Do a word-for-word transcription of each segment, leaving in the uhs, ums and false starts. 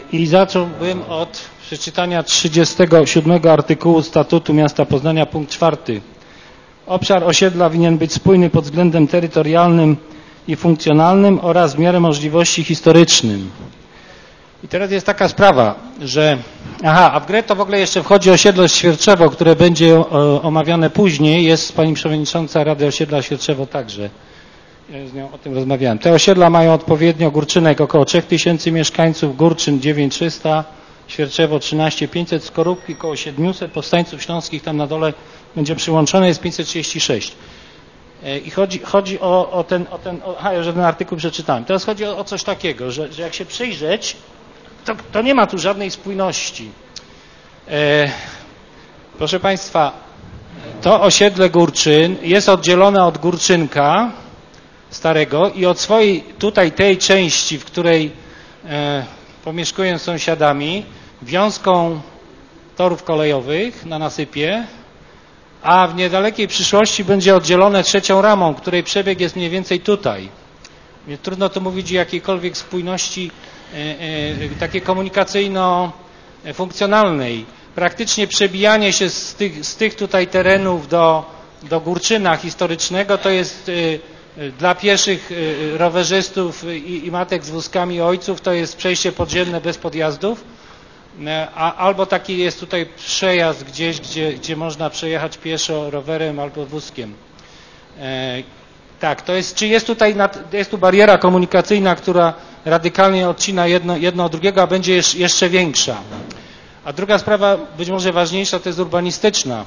I zacząłbym od przeczytania trzydziestego siódmego artykułu Statutu Miasta Poznania, punkt czwarty. Obszar osiedla winien być spójny pod względem terytorialnym i funkcjonalnym oraz w miarę możliwości historycznym. I teraz jest taka sprawa, że... Aha, a w grę to w ogóle jeszcze wchodzi osiedle Świerczewo, które będzie o, omawiane później. Jest pani przewodnicząca Rady Osiedla Świerczewo także. Ja z nią o tym rozmawiałem. Te osiedla mają odpowiednio Górczynek około trzy tysiące mieszkańców, Górczyn dziewięć tysięcy trzysta, Świerczewo trzynaście tysięcy pięćset, Skorupki około siedemset, Powstańców Śląskich tam na dole będzie przyłączone, jest pięćset trzydzieści sześć. I chodzi, chodzi o, o ten, o ten o, aha, już ten artykuł przeczytałem. Teraz chodzi o, o coś takiego, że, że jak się przyjrzeć, to, to nie ma tu żadnej spójności. E, proszę Państwa, to osiedle Górczyn jest oddzielone od Górczynka starego i od swojej tutaj tej części, w której e, pomieszkuję z sąsiadami, wiązką torów kolejowych na nasypie, a w niedalekiej przyszłości będzie oddzielone trzecią ramą, której przebieg jest mniej więcej tutaj. Więc trudno tu mówić o jakiejkolwiek spójności e, e, takiej komunikacyjno-funkcjonalnej. Praktycznie przebijanie się z tych, z tych tutaj terenów do, do Górczyna historycznego to jest e, dla pieszych rowerzystów i, i matek z wózkami ojców to jest przejście podziemne bez podjazdów, a, albo taki jest tutaj przejazd gdzieś, gdzie, gdzie można przejechać pieszo, rowerem albo wózkiem. E, tak, to jest, czy jest tutaj jest tu bariera komunikacyjna, która radykalnie odcina jedno, jedno od drugiego, a będzie jeszcze, jeszcze większa. A druga sprawa, być może ważniejsza, to jest urbanistyczna,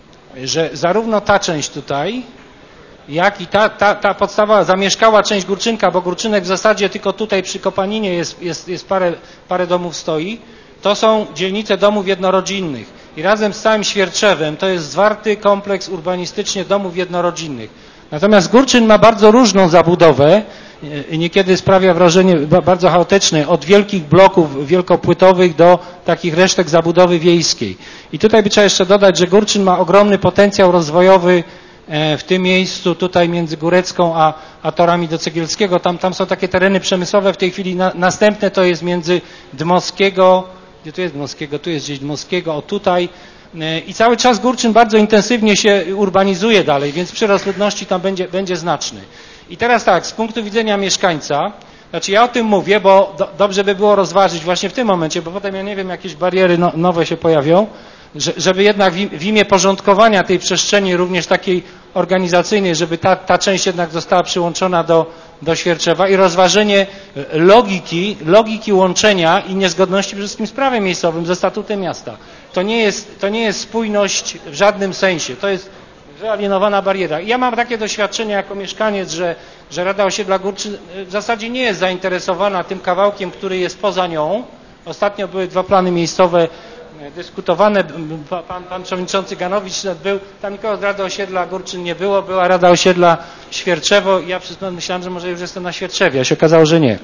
że zarówno ta część tutaj, jak i ta, ta, ta podstawa zamieszkała część Górczynka, bo Górczynek w zasadzie tylko tutaj przy Kopaninie jest, jest, jest parę, parę domów stoi, to są dzielnice domów jednorodzinnych i razem z całym Świerczewem to jest zwarty kompleks urbanistycznie domów jednorodzinnych. Natomiast Górczyn ma bardzo różną zabudowę i niekiedy sprawia wrażenie bardzo chaotyczne, od wielkich bloków wielkopłytowych do takich resztek zabudowy wiejskiej. I tutaj by trzeba jeszcze dodać, że Górczyn ma ogromny potencjał rozwojowy w tym miejscu, tutaj między Górecką a, a torami do Cegielskiego. Tam, tam są takie tereny przemysłowe w tej chwili. Na, następne to jest między Dmowskiego, gdzie tu jest Dmowskiego, tu jest gdzieś Dmowskiego, o tutaj. I cały czas Górczyn bardzo intensywnie się urbanizuje dalej, więc przyrost ludności tam będzie, będzie znaczny. I teraz tak, z punktu widzenia mieszkańca, znaczy ja o tym mówię, bo do, dobrze by było rozważyć właśnie w tym momencie, bo potem ja nie wiem, jakieś bariery no, nowe się pojawią, żeby jednak w imię porządkowania tej przestrzeni, również takiej organizacyjnej, żeby ta, ta część jednak została przyłączona do, do Świerczewa i rozważenie logiki, logiki łączenia i niezgodności przede wszystkim z prawem miejscowym, ze statutem miasta. To nie jest, to nie jest spójność w żadnym sensie, to jest wyalienowana bariera. I ja mam takie doświadczenie jako mieszkaniec, że, że Rada Osiedla Górczyn w zasadzie nie jest zainteresowana tym kawałkiem, który jest poza nią. Ostatnio były dwa plany miejscowe dyskutowane, pan, pan przewodniczący Ganowicz był, tam nikogo z Rady Osiedla Górczyn nie było, była Rada Osiedla Świerczewo i ja myślałem, że może już jestem na Świerczewie, a się okazało, że nie.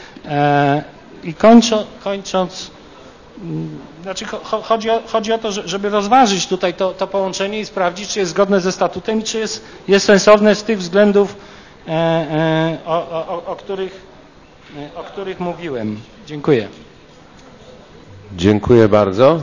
E, I kończą, kończąc, znaczy chodzi o, chodzi o to, żeby rozważyć tutaj to, to połączenie i sprawdzić, czy jest zgodne ze statutem i czy jest, jest sensowne z tych względów, e, e, o, o, o, których, o których mówiłem. Dziękuję. Dziękuję bardzo.